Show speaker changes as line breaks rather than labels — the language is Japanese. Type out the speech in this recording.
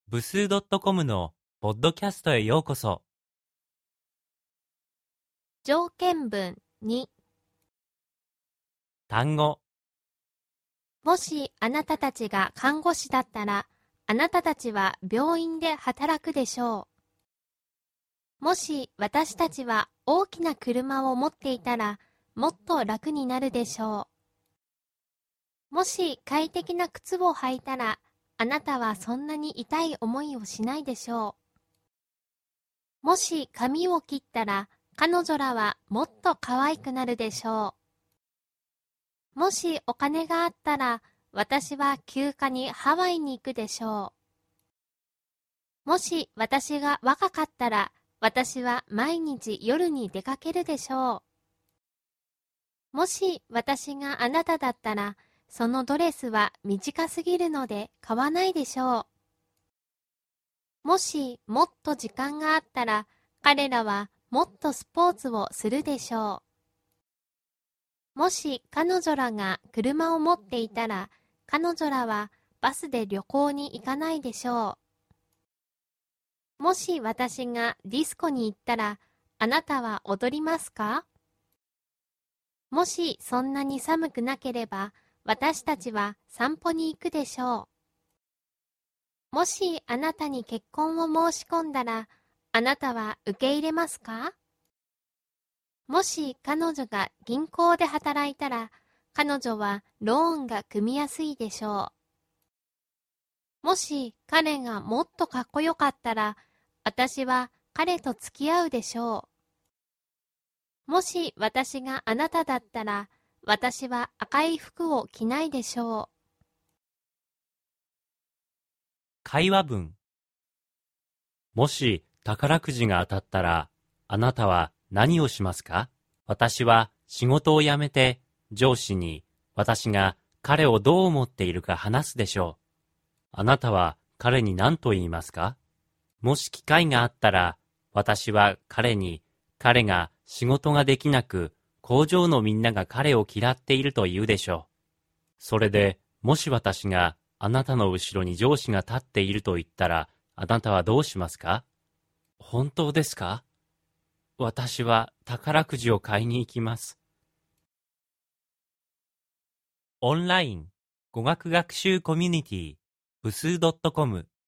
部数 .com のポッドキャストへようこそ。
条件文2。
単語、
もしあなたたちが看護師だったら、あなたたちは病院で働くでしょう。もし私たちは大きな車を持っていたら、もっと楽になるでしょう。もし快適な靴を履いたら、あなたはそんなに痛い思いをしないでしょう。もし髪を切ったら、彼女らはもっと可愛くなるでしょう。もしお金があったら、私は休暇にハワイに行くでしょう。もし私が若かったら、私は毎日夜に出かけるでしょう。もし私があなただったら、そのドレスは短すぎるので買わないでしょう。もしもっと時間があったら、彼らはもっとスポーツをするでしょう。もし彼女らが車を持っていたら、彼女らはバスで旅行に行かないでしょう。もし私がディスコに行ったら、あなたは踊りますか？もしそんなに寒くなければ、私たちは散歩に行くでしょう。もしあなたに結婚を申し込んだら、あなたは受け入れますか？もし彼女が銀行で働いたら、彼女はローンが組みやすいでしょう。もし彼がもっとかっこよかったら、私は彼と付き合うでしょう。もし私があなただったら、私は赤い服を着ないでしょう。
会話文。もし宝くじが当たったら、あなたは何をしますか？私は仕事を辞めて上司に私が彼をどう思っているか話すでしょう。あなたは彼に何と言いますか？もし機会があったら、私は彼に彼が仕事ができなく、工場のみんなが彼を嫌っていると言うでしょう。それで、もし私があなたの後ろに上司が立っていると言ったら、あなたはどうしますか？本当ですか？私は宝くじを買いに行きます。オンライン語学学習コミュニティ部数 .com